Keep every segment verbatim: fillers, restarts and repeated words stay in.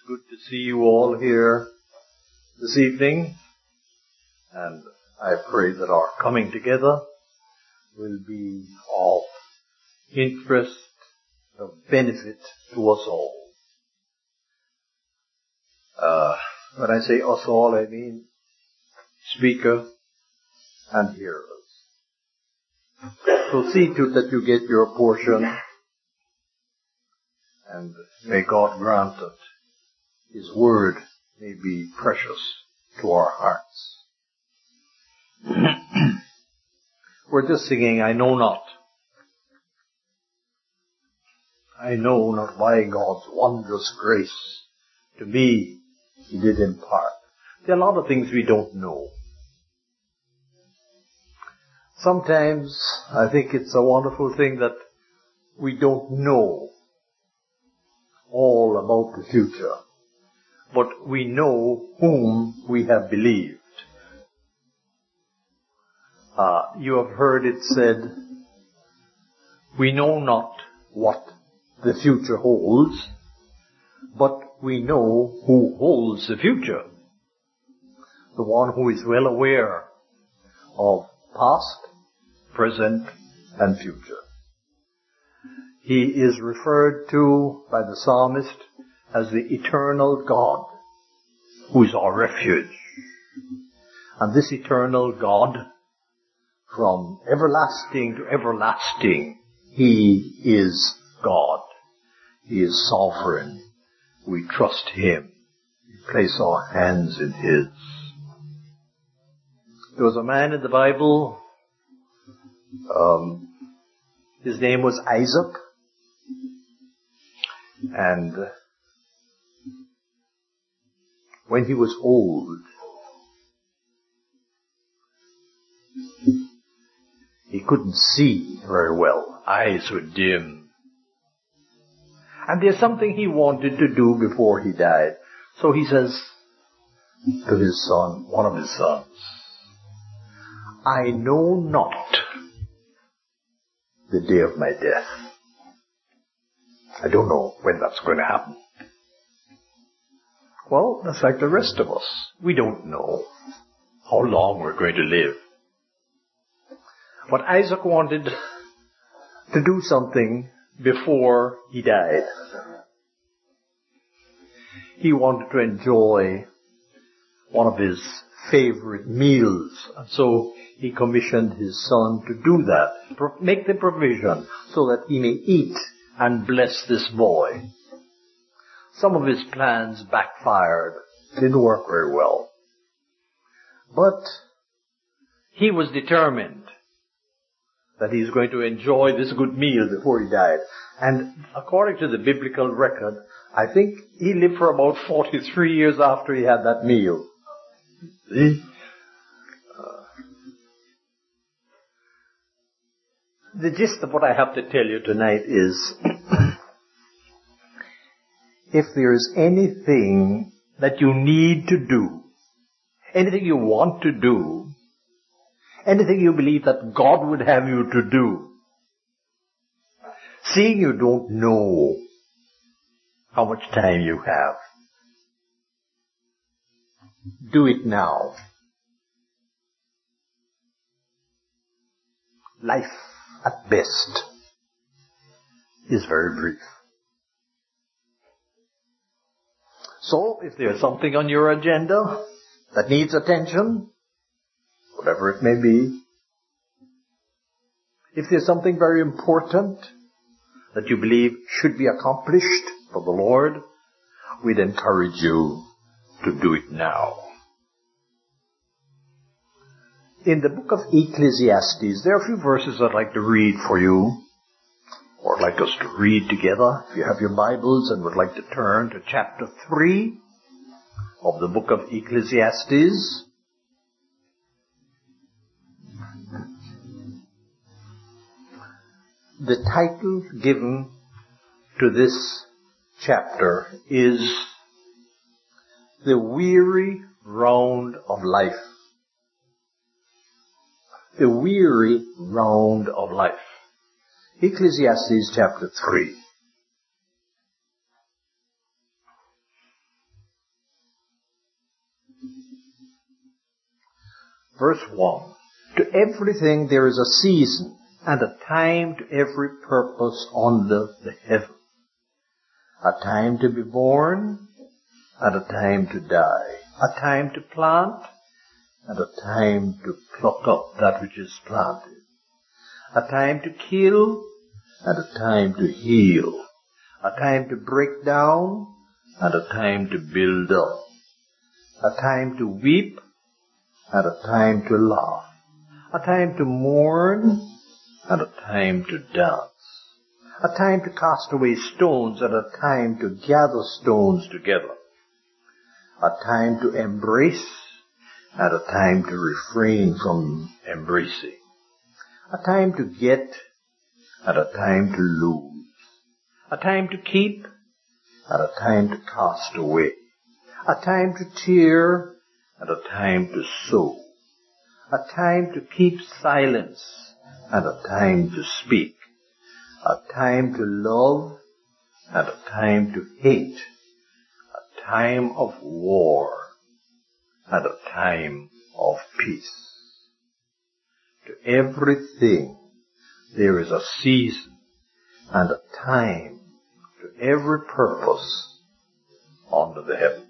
It's good to see you all here this evening, and I pray that our coming together will be of interest, of benefit to us all. Uh, when I say us all, I mean speaker and hearers. So see to it that you get your portion, and may God grant that His Word may be precious to our hearts. We're just singing, I know not. I know not why God's wondrous grace to me He did impart. There are a lot of things we don't know. Sometimes I think it's a wonderful thing that we don't know all about the future, but we know whom we have believed. Uh, you have heard it said, we know not what the future holds, but we know who holds the future. The one who is well aware of past, present, and future. He is referred to by the psalmist as the eternal God, who is our refuge. And this eternal God, from everlasting to everlasting, He is God. He is sovereign. We trust Him. We place our hands in His. There was a man in the Bible, um, his name was Isaac, and when he was old, he couldn't see very well. Eyes were dim. And there's something he wanted to do before he died. So he says to his son, one of his sons, I know not the day of my death. I don't know when that's going to happen. Well, that's like the rest of us. We don't know how long we're going to live. But Isaac wanted to do something before he died. He wanted to enjoy one of his favorite meals. And so he commissioned his son to do that. Make the provision so that he may eat and bless this boy. Some of his plans backfired. Didn't work very well. But he was determined that he's going to enjoy this good meal before he died. And according to the biblical record, I think he lived for about forty-three years after he had that meal. See? Uh, the gist of what I have to tell you tonight is, if there is anything that you need to do, anything you want to do, anything you believe that God would have you to do, seeing you don't know how much time you have, do it now. Life, at best, is very brief. So, if there's something on your agenda that needs attention, whatever it may be, if there's something very important that you believe should be accomplished for the Lord, we'd encourage you to do it now. In the book of Ecclesiastes, there are a few verses I'd like to read for you, or I'd like us to read together. If you have your Bibles and would like to turn to chapter three of the book of Ecclesiastes. The title given to this chapter is The Weary Round of Life. The Weary Round of Life. Ecclesiastes chapter three. Verse one. To everything there is a season and a time to every purpose under the heaven. A time to be born and a time to die. A time to plant and a time to pluck up that which is planted. A time to kill and a time to heal. A time to break down and a time to build up. A time to weep and a time to laugh. A time to mourn and a time to dance. A time to cast away stones and a time to gather stones together. A time to embrace and a time to refrain from embracing. A time to get and a time to lose. A time to keep and a time to cast away. A time to tear and a time to sow. A time to keep silence and a time to speak. A time to love and a time to hate. A time of war and a time of peace. To everything there is a season and a time to every purpose under the heaven.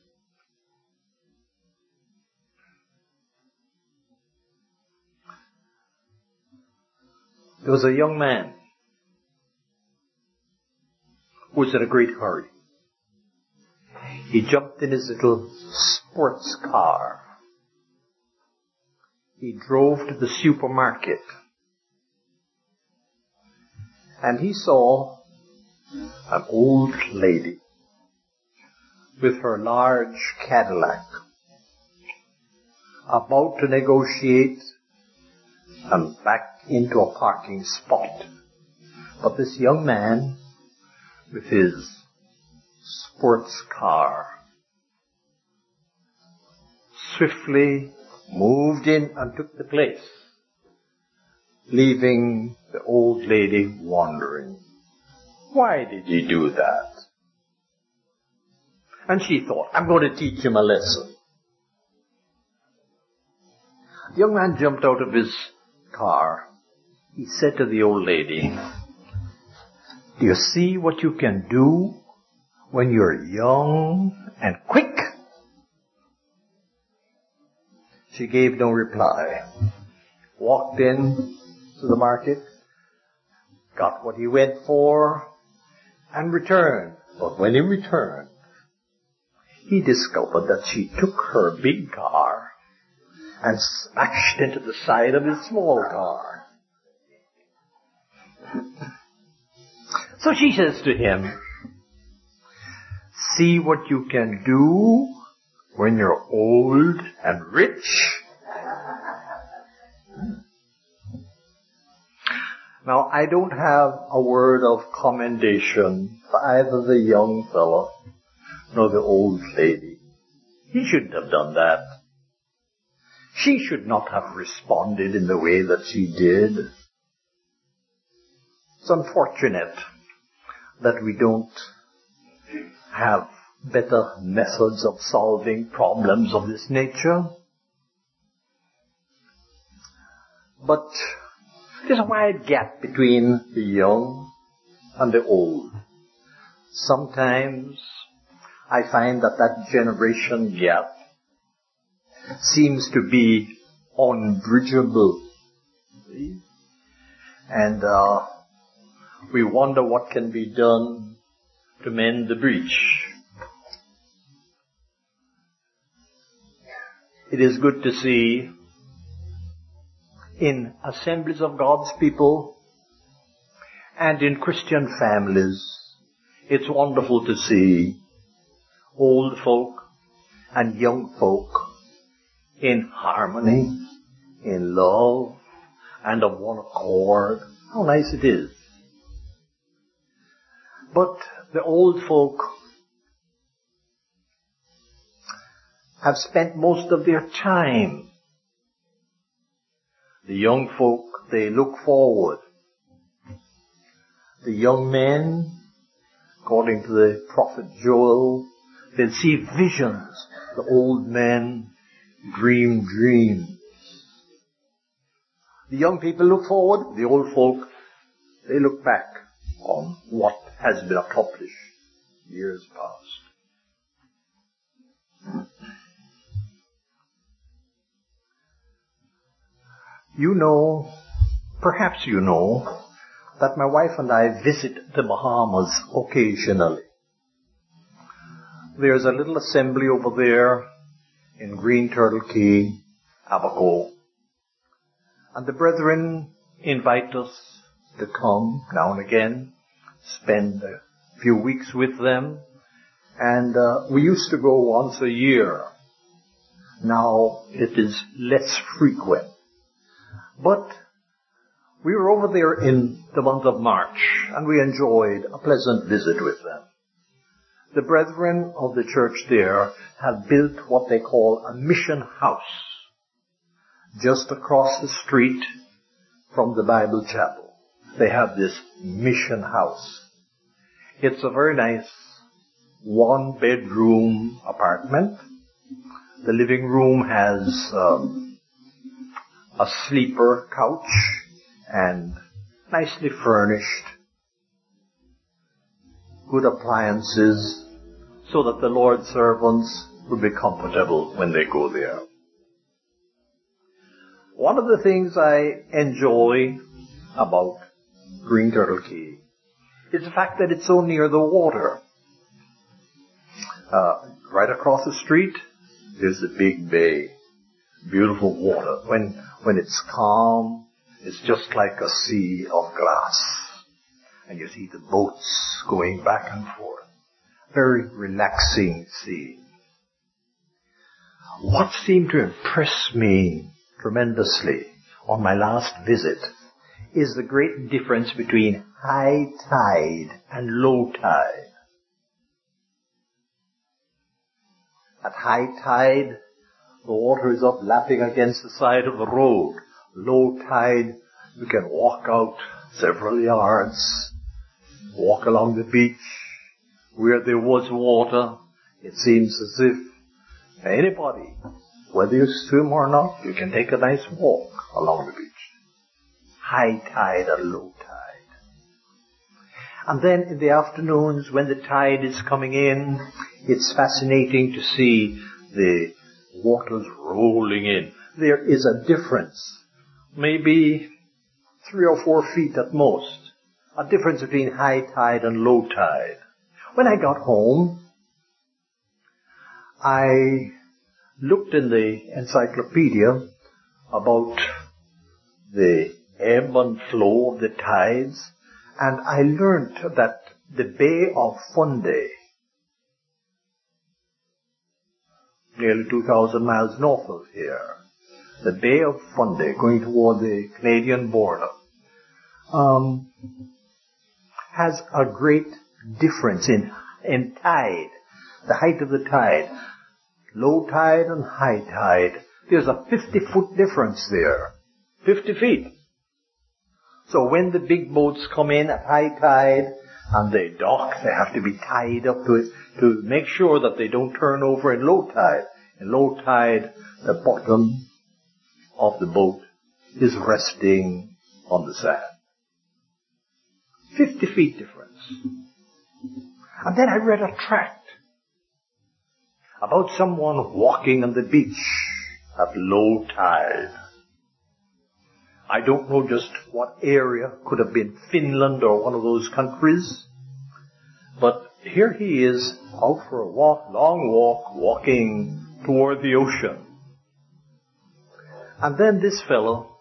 There was a young man who was in a great hurry. He jumped in his little sports car. He drove to the supermarket. And he saw an old lady with her large Cadillac about to negotiate and back into a parking spot. But this young man with his sports car swiftly moved in and took the place, leaving the old lady wondering, why did he do that? And she thought, I'm going to teach him a lesson. The young man jumped out of his car. He said to the old lady, do you see what you can do when you're young and quick? She gave no reply. Walked in to the market, got what he went for, and returned. But when he returned, he discovered that she took her big car and smashed into the side of his small car. So she says to him, see what you can do when you're old and rich? Now, I don't have a word of commendation for either the young fellow nor the old lady. He shouldn't have done that. She should not have responded in the way that she did. It's unfortunate that we don't have better methods of solving problems of this nature. But there's a wide gap between the young and the old. Sometimes I find that that generation gap seems to be unbridgeable. And uh, we wonder what can be done to mend the breach. It is good to see in assemblies of God's people and in Christian families, it's wonderful to see old folk and young folk in harmony, in love, and of one accord. How nice it is. But the old folk have spent most of their time. The young folk, they look forward. The young men, according to the prophet Joel, they'll see visions. The old men dream dreams. The young people look forward, the old folk, they look back on what has been accomplished years past. You know, perhaps you know, that my wife and I visit the Bahamas occasionally. There's a little assembly over there in Green Turtle Cay, Abaco. And the brethren invite us to come now and again, spend a few weeks with them. And uh, we used to go once a year. Now it is less frequent. But we were over there in the month of March, and we enjoyed a pleasant visit with them. The brethren of the church there have built what they call a mission house, just across the street from the Bible chapel. They have this mission house. It's a very nice one-bedroom apartment. The living room has um, a sleeper couch and nicely furnished, good appliances, so that the Lord's servants will be comfortable when they go there. One of the things I enjoy about Green Turtle Cay is the fact that it's so near the water. Uh, right across the street, there's the big bay. Beautiful water. When, when it's calm, it's just like a sea of glass. And you see the boats going back and forth. Very relaxing scene. What seemed to impress me tremendously on my last visit is the great difference between high tide and low tide. At high tide, the water is up lapping against the side of the road. Low tide, you can walk out several yards, walk along the beach. Where there was water, it seems as if anybody, whether you swim or not, you can take a nice walk along the beach. High tide and low tide. And then in the afternoons, when the tide is coming in, it's fascinating to see the waters rolling in. There is a difference, maybe three or four feet at most, a difference between high tide and low tide. When I got home, I looked in the encyclopedia about the ebb and flow of the tides, and I learned that the Bay of Fundy, nearly two thousand miles north of here, the Bay of Fundy, going toward the Canadian border, um, has a great difference in, in tide, the height of the tide. Low tide and high tide, there's a fifty foot difference there. fifty feet. So when the big boats come in at high tide and they dock, they have to be tied up to it to make sure that they don't turn over in low tide. In low tide, the bottom of the boat is resting on the sand. fifty feet difference. And then I read a tract about someone walking on the beach at low tide. I don't know just what area, could have been Finland or one of those countries, but here he is out for a walk, long walk, walking toward the ocean. And then this fellow,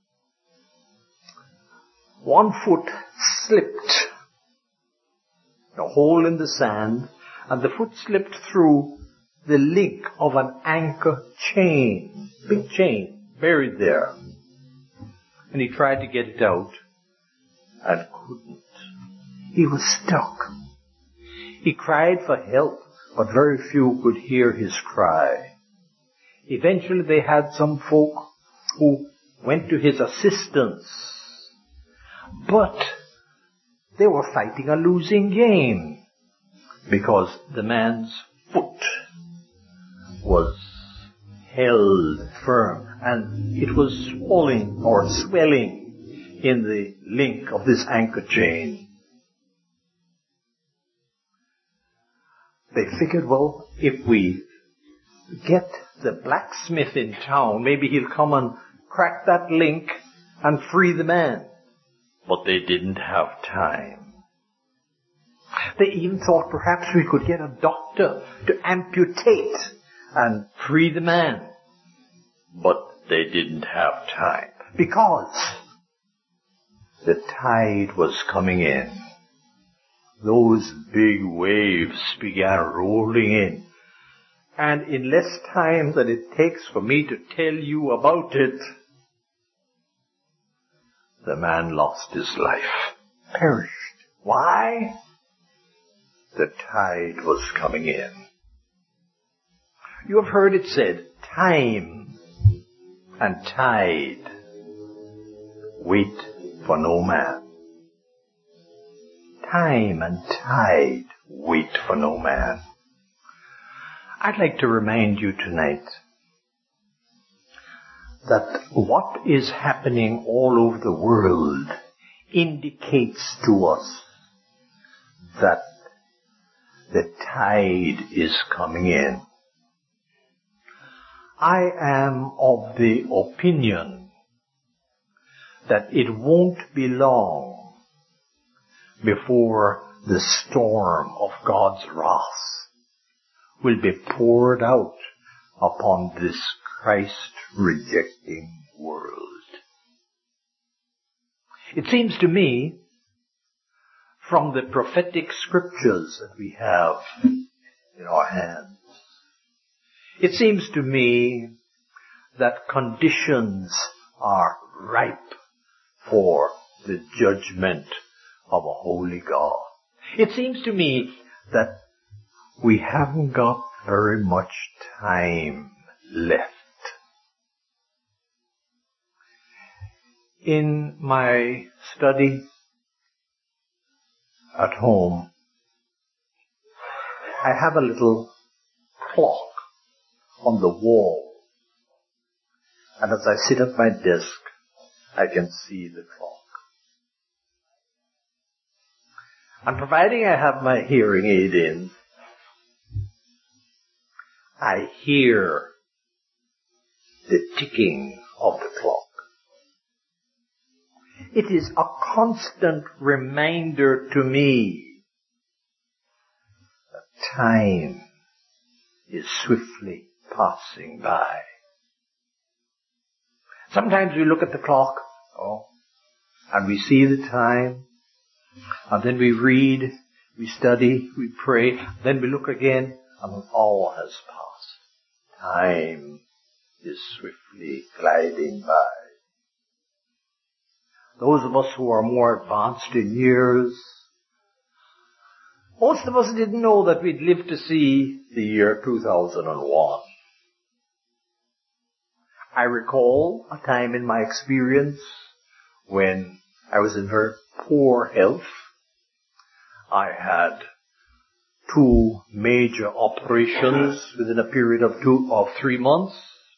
one foot slipped, a hole in the sand, and the foot slipped through the link of an anchor chain, big chain, buried there. And he tried to get it out and couldn't. He was stuck. He cried for help, but very few could hear his cry. Eventually they had some folk who went to his assistance, but they were fighting a losing game because the man's foot was held firm. and it was swelling or swelling in the link of this anchor chain. They figured, well, if we get the blacksmith in town, maybe he'll come and crack that link and free the man. But they didn't have time. They even thought perhaps we could get a doctor to amputate and free the man. But they didn't have time, because the tide was coming in. Those big waves began rolling in. And in less time than it takes for me to tell you about it, the man lost his life, perished. Why? The tide was coming in. You have heard it said, time and tide wait for no man. Time and tide wait for no man. I'd like to remind you tonight that what is happening all over the world indicates to us that the tide is coming in. I am of the opinion that it won't be long before the storm of God's wrath will be poured out upon this Christ-rejecting world. It seems to me, from the prophetic scriptures that we have in our hands, it seems to me that conditions are ripe for the judgment of a holy God. It seems to me that we haven't got very much time left. In my study at home, I have a little clock on the wall. And as I sit at my desk, I can see the clock. And providing I have my hearing aid in, I hear the ticking of the clock. It is a constant reminder to me that time is swiftly passing by. Sometimes we look at the clock, oh, and we see the time, and then we read, we study, we pray, then we look again, and an hour has passed. Time is swiftly gliding by. Those of us who are more advanced in years, most of us didn't know that we'd live to see the year two thousand one. I recall a time in my experience when I was in very poor health. I had two major operations within a period of two or three months.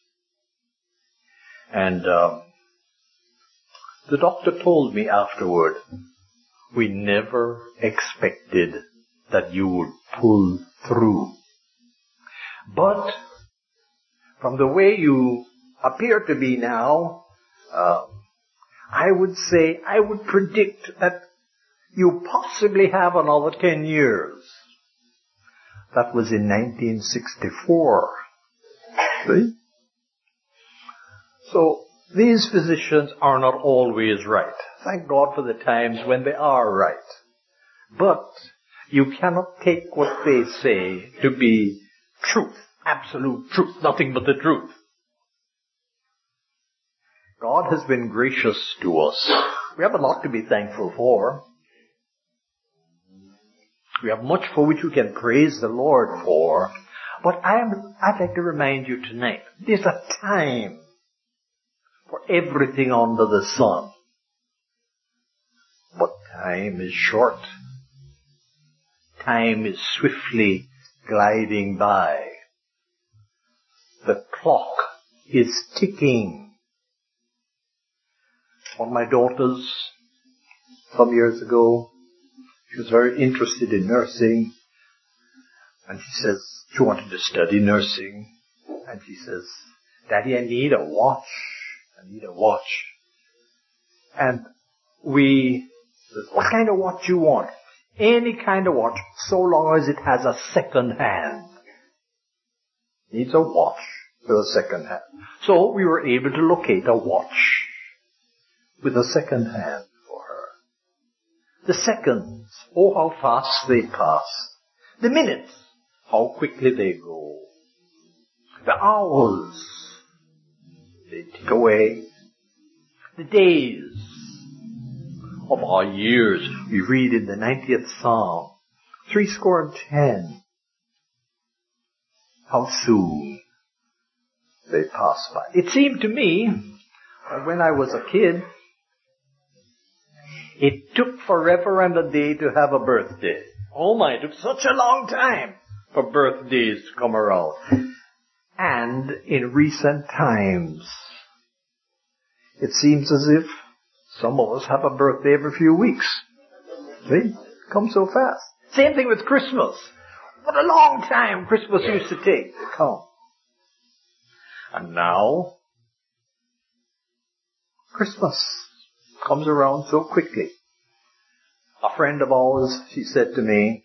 And um, the doctor told me afterward, we never expected that you would pull through. But from the way you appear to be now, uh, I would say, I would predict that you possibly have another ten years. That was in nineteen sixty-four. See? So, these physicians are not always right. Thank God for the times when they are right. But you cannot take what they say to be truth, absolute truth, nothing but the truth. God has been gracious to us. We have a lot to be thankful for. We have much for which we can praise the Lord for. But I am, I'd like to remind you tonight, there's a time for everything under the sun. But time is short. Time is swiftly gliding by. The clock is ticking. One of my daughters, some years ago, she was very interested in nursing, and she says she wanted to study nursing, and she says, Daddy, I need a watch. I need a watch. And we said, what kind of watch you want? Any kind of watch, so long as it has a second hand. Needs a watch with a second hand. So we were able to locate a watch with a second hand for her. The seconds, oh how fast they pass. The minutes, how quickly they go. The hours, they tick away. The days of our years, we read in the ninetieth Psalm, three score and ten. How soon they pass by. It seemed to me that when I was a kid, it took forever and a day to have a birthday. Oh my, it took such a long time for birthdays to come around. And in recent times, it seems as if some of us have a birthday every few weeks. See? It comes so fast. Same thing with Christmas. What a long time Christmas used to take to come. And now, Christmas comes around so quickly. A friend of ours, she said to me,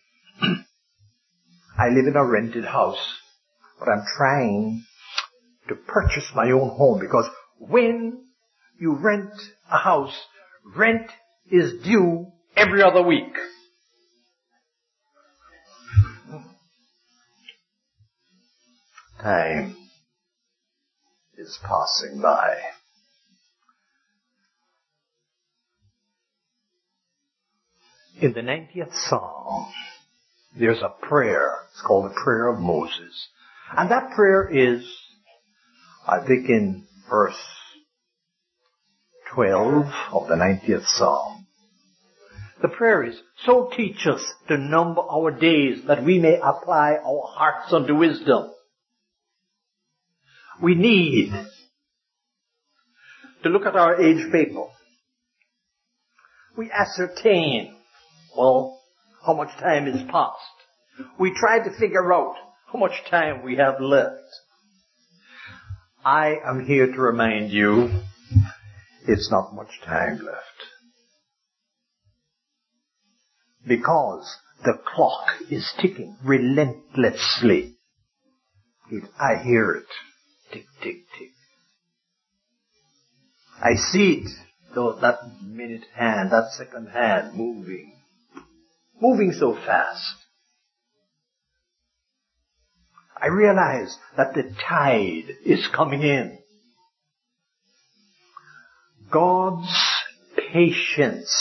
I live in a rented house, but I'm trying to purchase my own home, because when you rent a house, rent is due every other week. Time is passing by. In the ninetieth Psalm, there's a prayer. It's called the Prayer of Moses. And that prayer is, I think in verse twelve of the ninetieth Psalm. The prayer is, so teach us to number our days that we may apply our hearts unto wisdom. We need to look at our age paper. We ascertain, well, how much time is past. We try to figure out how much time we have left. I am here to remind you, it's not much time left. Because the clock is ticking relentlessly. I hear it. Tick, tick, tick. I see it, though, that minute hand, that second hand moving. Moving so fast. I realize that the tide is coming in. God's patience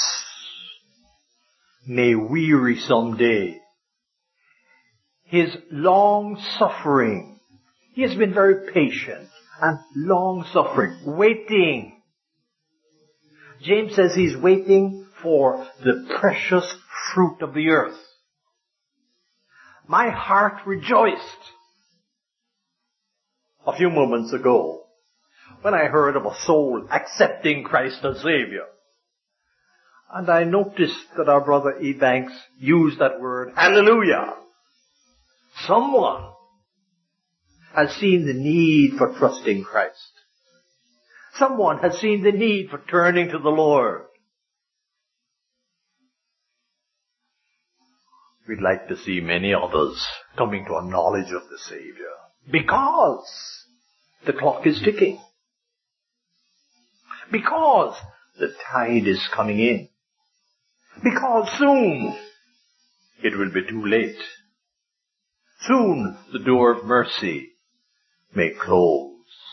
may weary someday. His long suffering. He has been very patient and long suffering, waiting. James says he's waiting for the precious fruit of the earth. My heart rejoiced a few moments ago when I heard of a soul accepting Christ as Savior. And I noticed that our brother E. Banks used that word, hallelujah. Someone has seen the need for trusting Christ. Someone has seen the need for turning to the Lord. We'd like to see many others coming to a knowledge of the Savior, because the clock is ticking. Because the tide is coming in. Because soon it will be too late. Soon the door of mercy may close.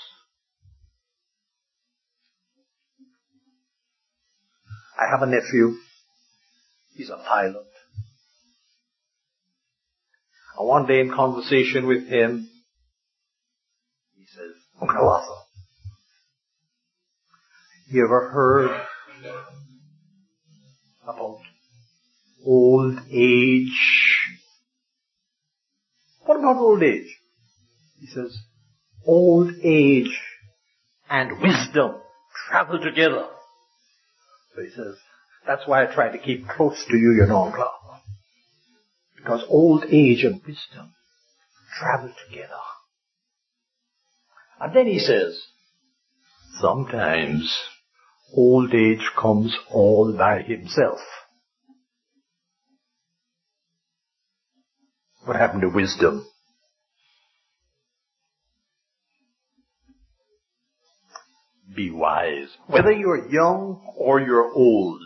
I have a nephew. He's a pilot. And one day in conversation with him, he says, Uncle Arthur, you ever heard about old age? What about old age? He says, old age and wisdom travel together. So he says, that's why I try to keep close to you, you know, Clark. Because old age and wisdom travel together. And then he says, sometimes old age comes all by himself. What happened to wisdom? Be wise. Whether you're young or you're old,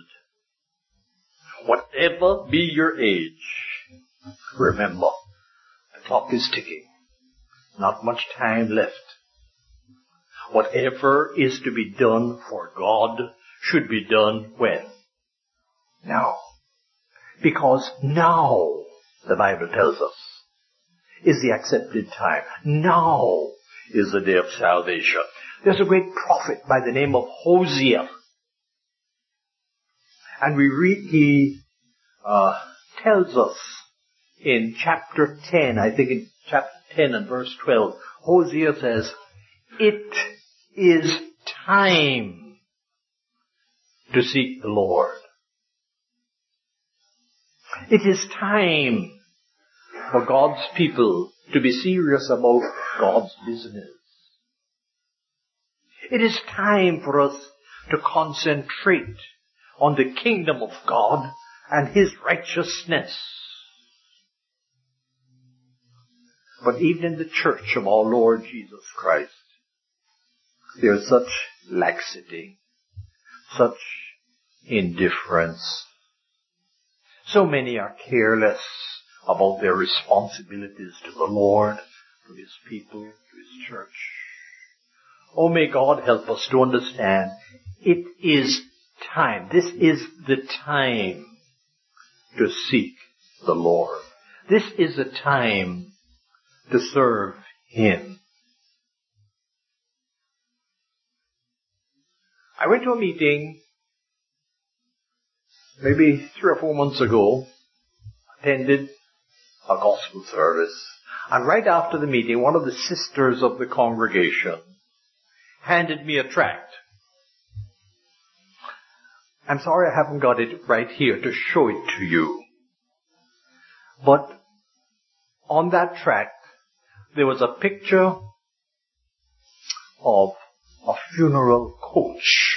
whatever be your age, remember, the clock is ticking. Not much time left. Whatever is to be done for God should be done when? Now. Because now, the Bible tells us, is the accepted time. Now is the day of salvation. There's a great prophet by the name of Hosea. And we read, he uh, tells us in chapter ten, I think in chapter ten and verse twelve, Hosea says, it is time to seek the Lord. It is time for God's people to be serious about God's business. It is time for us to concentrate on the kingdom of God and His righteousness. But even in the church of our Lord Jesus Christ, there is such laxity, such indifference. So many are careless about their responsibilities to the Lord, to His people, to His church. Oh, may God help us to understand it is time. This is the time to seek the Lord. This is the time to serve Him. I went to a meeting maybe three or four months ago, attended a gospel service, and right after the meeting, one of the sisters of the congregation handed me a tract. I'm sorry I haven't got it right here to show it to you. But on that tract, there was a picture of a funeral coach.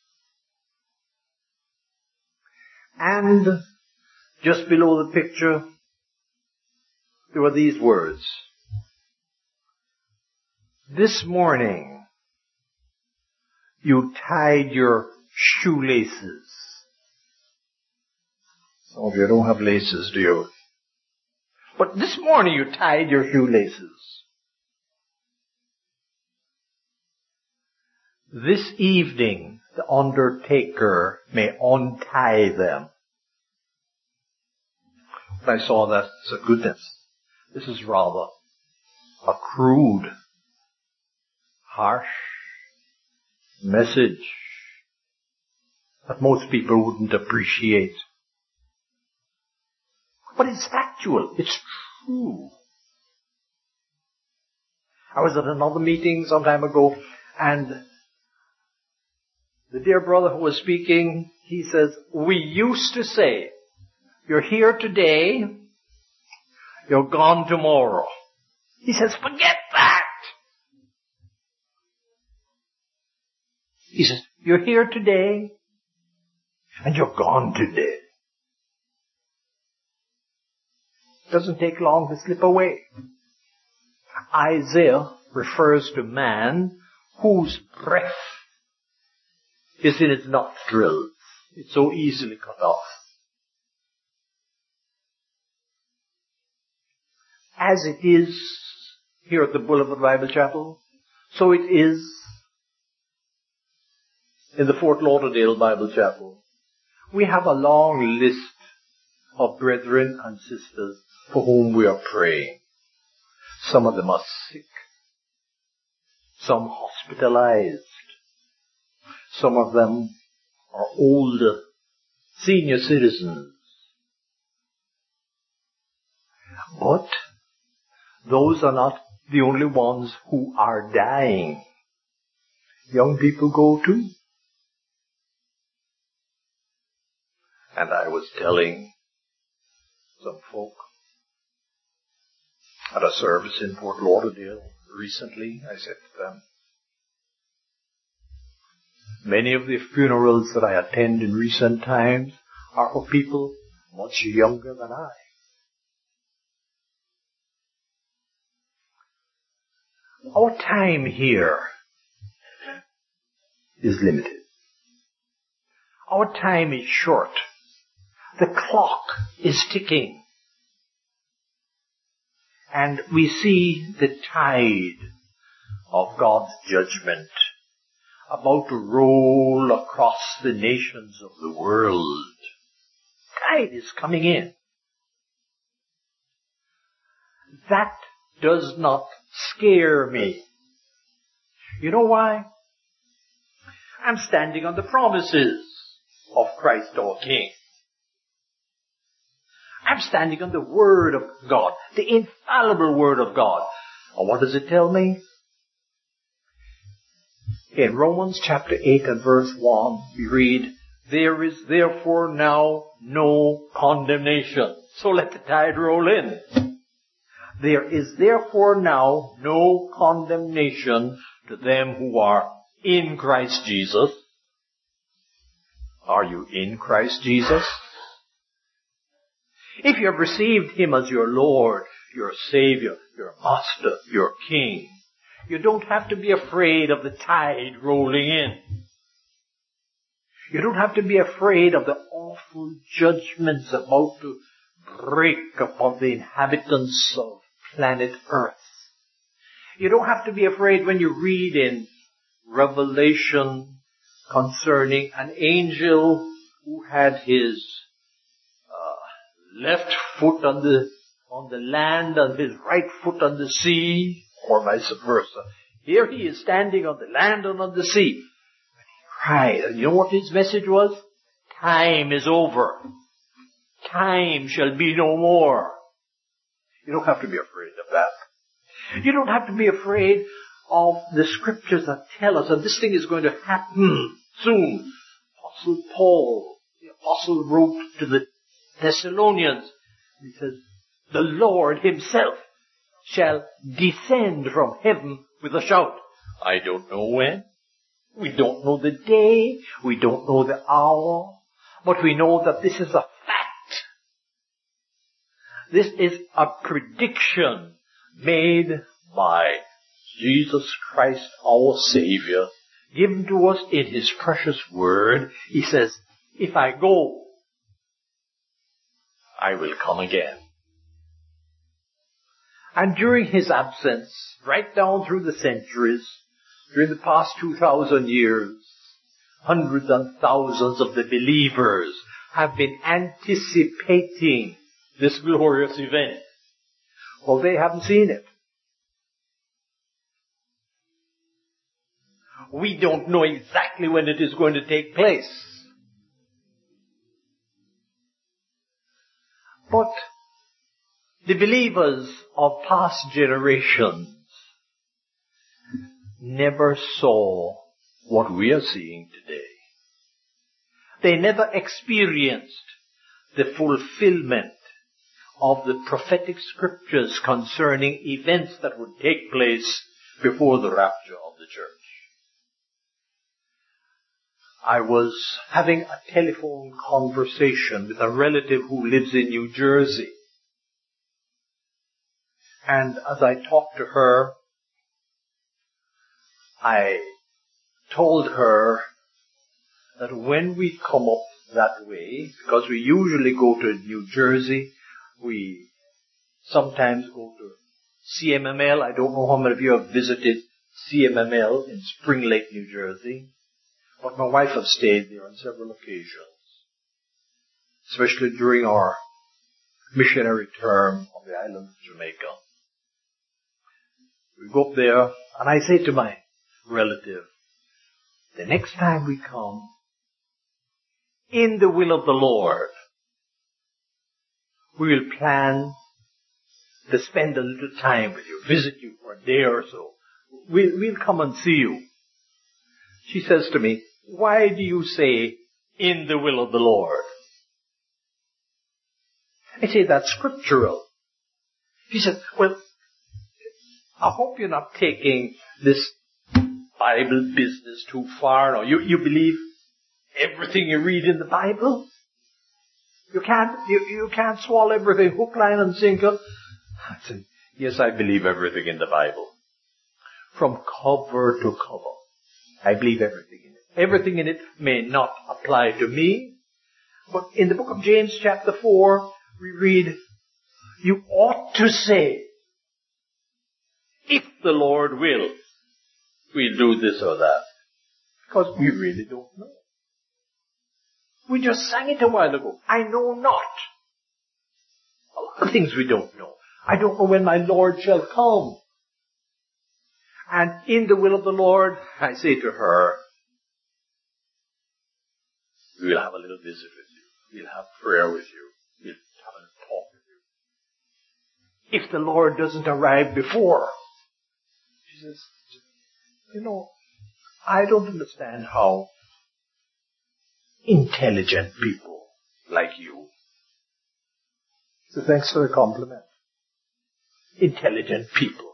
And just below the picture, there were these words. This morning, you tied your shoelaces. Some of you don't have laces, do you? But this morning you tied your shoelaces. This evening, the undertaker may untie them. When I saw that, I said, goodness, this is rather a crude, harsh message that most people wouldn't appreciate. But it's factual. It's true. I was at another meeting some time ago, and the dear brother who was speaking, he says, we used to say, you're here today, you're gone tomorrow. He says, forget that. He says, you're here today, and you're gone today. It doesn't take long to slip away. Isaiah refers to man whose breath is in his nostrils. It's so easily cut off. As it is here at the Boulevard Bible Chapel, so it is in the Fort Lauderdale Bible Chapel. We have a long list of brethren and sisters for whom we are praying. Some of them are sick. Some hospitalized. Some of them are older, senior citizens. But those are not the only ones who are dying. young people go too. And I was telling some folk at a service in Fort Lauderdale recently, I said to them, many of the funerals that I attend in recent times are for people much younger than I. Our time here is limited. Our time is short. The clock is ticking. And we see the tide of God's judgment about to roll across the nations of the world. Tide is coming in. That does not scare me. You know why? I'm standing on the promises of Christ our King. I'm standing on the Word of God, the infallible Word of God. And what does it tell me? In Romans chapter eight and verse one, we read, there is therefore now no condemnation. So let the tide roll in. There is therefore now no condemnation to them who are in Christ Jesus. Are you in Christ Jesus? If you have received Him as your Lord, your Savior, your Master, your King, you don't have to be afraid of the tide rolling in. You don't have to be afraid of the awful judgments about to break upon the inhabitants of planet Earth. You don't have to be afraid when you read in Revelation concerning an angel who had his uh, left foot on the on the land and his right foot on the sea, or vice versa. Here he is standing on the land and on the sea. And he cried. And you know what his message was? Time is over. Time shall be no more. You don't have to be afraid of that. You don't have to be afraid of the scriptures that tell us that this thing is going to happen soon. Apostle Paul, the apostle, wrote to the Thessalonians. He says, the Lord Himself shall descend from heaven with a shout. I don't know when. We don't know the day. We don't know the hour. But we know that this is a fact. This is a prediction made by Jesus Christ, our Savior, given to us in His precious Word. He says, if I go, I will come again. And during His absence, right down through the centuries, during the past two thousand years, hundreds and thousands of the believers have been anticipating this glorious event. Well, they haven't seen it. We don't know exactly when it is going to take place. But the believers of past generations never saw what we are seeing today. They never experienced the fulfillment of the prophetic scriptures concerning events that would take place before the rapture of the church. I was having a telephone conversation with a relative who lives in New Jersey. And as I talked to her, I told her that when we come up that way, because we usually go to New Jersey, we sometimes go to C M M L. I don't know how many of you have visited C M M L in Spring Lake, New Jersey, but my wife has stayed there on several occasions, especially during our missionary term on the island of Jamaica. We go up there, and I say to my relative, the next time we come, in the will of the Lord, we will plan to spend a little time with you, visit you for a day or so. We'll, we'll come and see you. She says to me, why do you say, in the will of the Lord? I say, that's scriptural. She said, well, I hope you're not taking this Bible business too far. Now, you, you believe everything you read in the Bible? You can't, you, you can't swallow everything, hook, line, and sinker. I said, yes, I believe everything in the Bible. From cover to cover. I believe everything in it. Everything in it may not apply to me. But in the book of James chapter four, we read, you ought to say, if the Lord will, we'll do this or that. Because we really don't know. We just sang it a while ago. I know not. A lot of things we don't know. I don't know when my Lord shall come. And in the will of the Lord, I say to her, we'll have a little visit with you. We'll have prayer with you. We'll have a talk with you. If the Lord doesn't arrive before, she says, you know, I don't understand how intelligent people like you. So thanks for the compliment. Intelligent people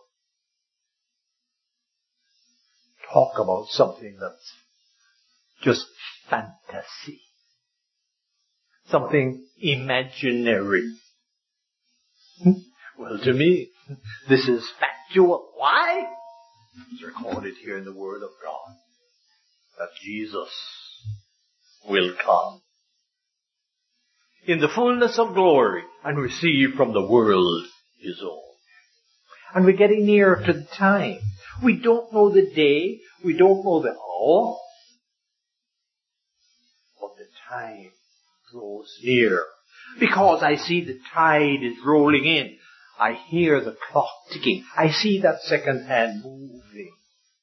talk about something that's just fantasy. Something imaginary. Well, to me, this is factual. Why? It's recorded here in the Word of God that Jesus will come in the fullness of glory and receive from the world his own. And we're getting nearer to the time. We don't know the day. We don't know the hour. But the time draws near. Because I see the tide is rolling in. I hear the clock ticking. I see that second hand moving.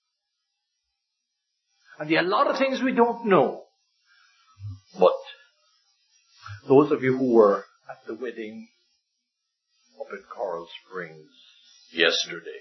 And there are a lot of things we don't know. But those of you who were at the wedding up at Coral Springs yesterday,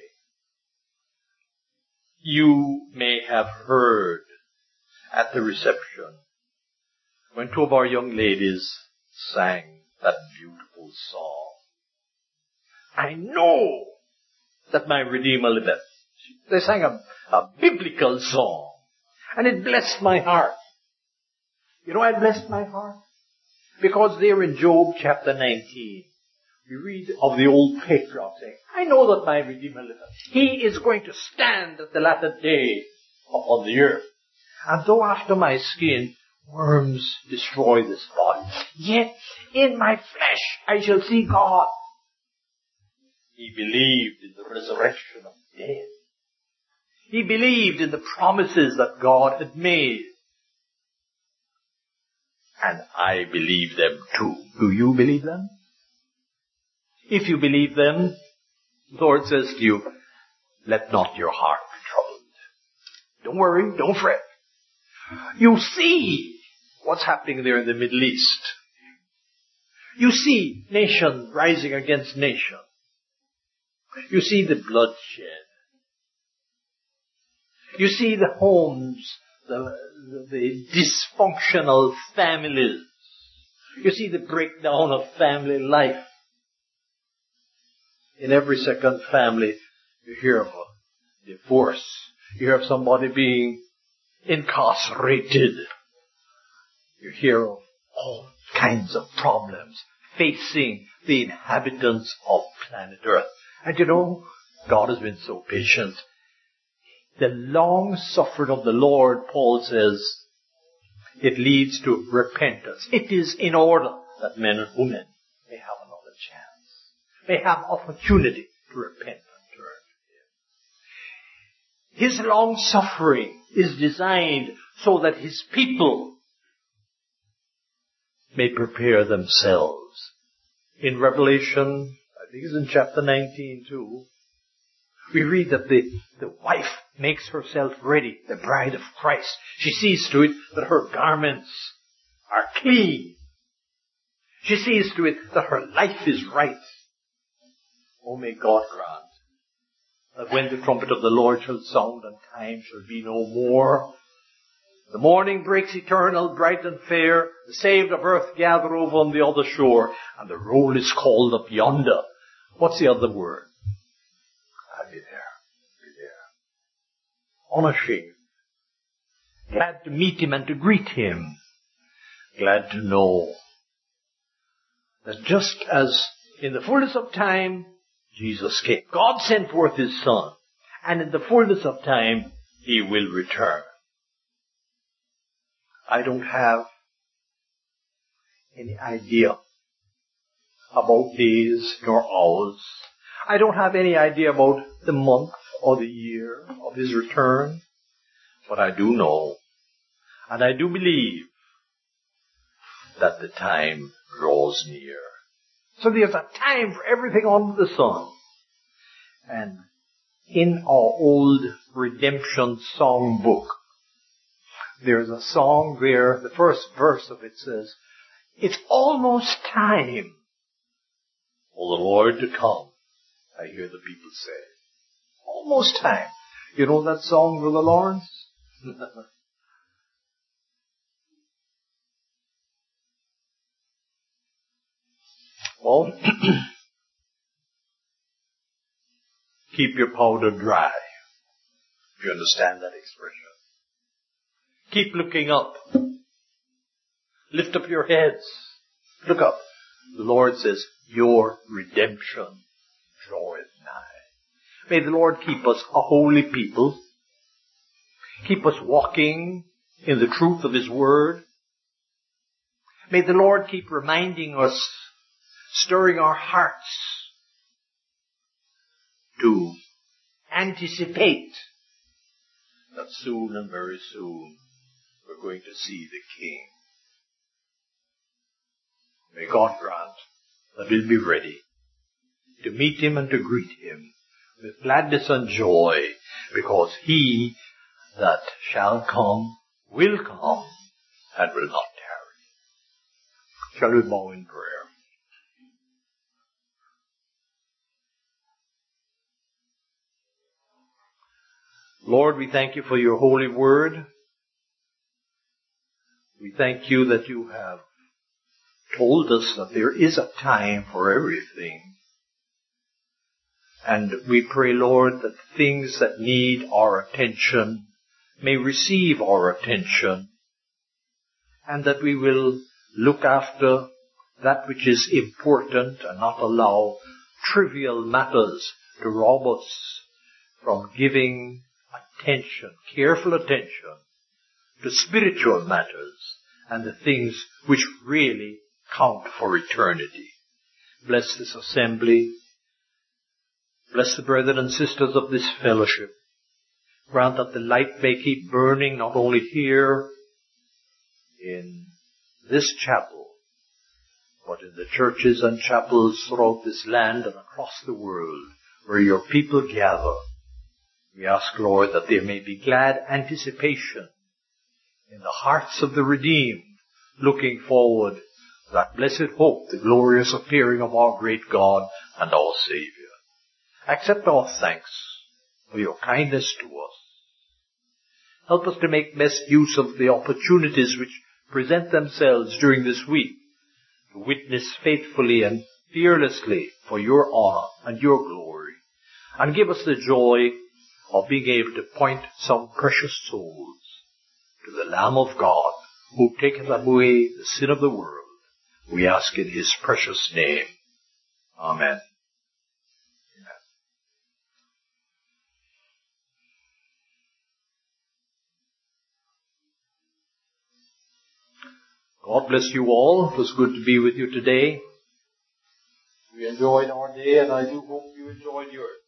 you may have heard at the reception when two of our young ladies sang that beautiful song. I know that my Redeemer liveth. They sang a, a biblical song, and it blessed my heart. You know why it blessed my heart? Because there in Job chapter nineteen, we read of the old patriarch saying, I know that my Redeemer liveth. He is going to stand at the latter day upon the earth. And though after my skin worms destroy this body, yet in my flesh I shall see God. He believed in the resurrection of the dead. He believed in the promises that God had made. And I believe them too. Do you believe them? If you believe them, the Lord says to you, let not your heart be troubled. Don't worry, don't fret. You see what's happening there in the Middle East. You see nation rising against nation. You see the bloodshed. You see the homes, the, the, the dysfunctional families. You see the breakdown of family life. In every second family, you hear of a divorce. You hear of somebody being incarcerated. You hear of all kinds of problems facing the inhabitants of planet Earth. And you know, God has been so patient. The long suffering of the Lord, Paul says, it leads to repentance. It is in order that men and women may have another chance, may have opportunity to repent and turn to Him. His long suffering is designed so that His people may prepare themselves. In Revelation, I think it's in chapter nineteen too, we read that the, the wife makes herself ready, the bride of Christ. She sees to it that her garments are clean. She sees to it that her life is right. Oh, may God grant that when the trumpet of the Lord shall sound and time shall be no more, The morning breaks eternal, bright and fair. The saved of earth gather over on the other shore. And the roll is called up yonder. What's the other word? I'll be there. Be there. Unashamed. Glad to meet him and to greet him. Glad to know that just as in the fullness of time, Jesus came. God sent forth his Son. And in the fullness of time, he will return. I don't have any idea about days nor hours. I don't have any idea about the month or the year of his return. But I do know, and I do believe, that the time draws near. So there's a time for everything under the sun. And in our old redemption song book, there's a song where the first verse of it says, it's almost time for the Lord to come. I hear the people say, almost time. You know that song, Brother Lawrence? Well, keep your powder dry, if you understand that expression. Keep looking up. Lift up your heads. Look up. The Lord says, your redemption draweth nigh. May the Lord keep us a holy people. Keep us walking in the truth of his word. May the Lord keep reminding us, stirring our hearts to anticipate that soon and very soon we're going to see the King. May God grant that we'll be ready to meet him and to greet him with gladness and joy, because he that shall come will come and will not tarry. Shall we bow in prayer? Lord, we thank you for your holy word. We thank you that you have told us that there is a time for everything. And we pray, Lord, that things that need our attention may receive our attention, and that we will look after that which is important and not allow trivial matters to rob us from giving attention, careful attention, to spiritual matters and the things which really count for eternity. Bless this assembly. Bless the brethren and sisters of this fellowship. Grant that the light may keep burning not only here in this chapel, but in the churches and chapels throughout this land and across the world where your people gather. We ask, Lord, that there may be glad anticipation in the hearts of the redeemed, looking forward to that blessed hope, the glorious appearing of our great God and our Savior. Accept our thanks for your kindness to us. Help us to make best use of the opportunities which present themselves during this week to witness faithfully and fearlessly for your honor and your glory. And give us the joy of being able to point some precious souls to the Lamb of God who taketh away the sin of the world. We ask in his precious name. Amen. God bless you all. It was good to be with you today. We enjoyed our day, and I do hope you enjoyed yours.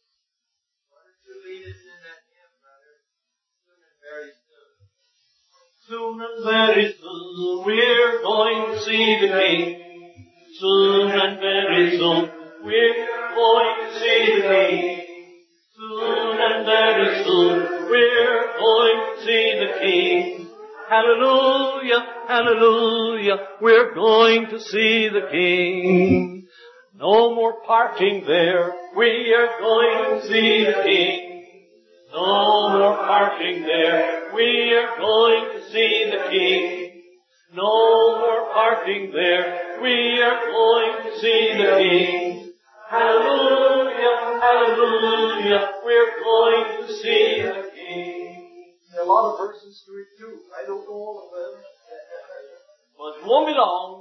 Soon and very soon we're going to see the King. Soon and very soon we're going to see the King. Soon and very soon we're going to see the King. Hallelujah, hallelujah, we're going to see the King. No more parting there, we are going to see the King. No more parting there, we are going to see see the King. No more parting there. We are going to see the King. Hallelujah, hallelujah. We're going to see the King. There are a lot of verses to it too. I don't know all of them. But it won't be long.